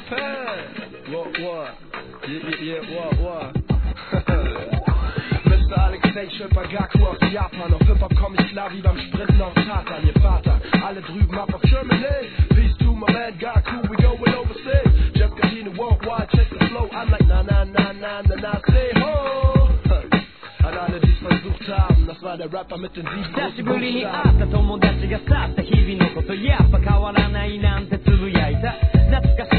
Japan. What? Yeah, what? Mr. Alexei Schöpper-Gaku aus Japan. Auf Hip-Hop komm ich klar wie beim Sprinten auf Tatan. Ihr Vater, alle drüben ab auf Germany. Peace to my man Gaku, we going overseas. Jeff Gardino worldwide, check the flow. I'm like na, say ho. An alle, die's versucht haben, das war der Rapper mit den 7 久しぶりに会った友達が去った日々のことやっぱ変わらないなんてつぶやいた懐か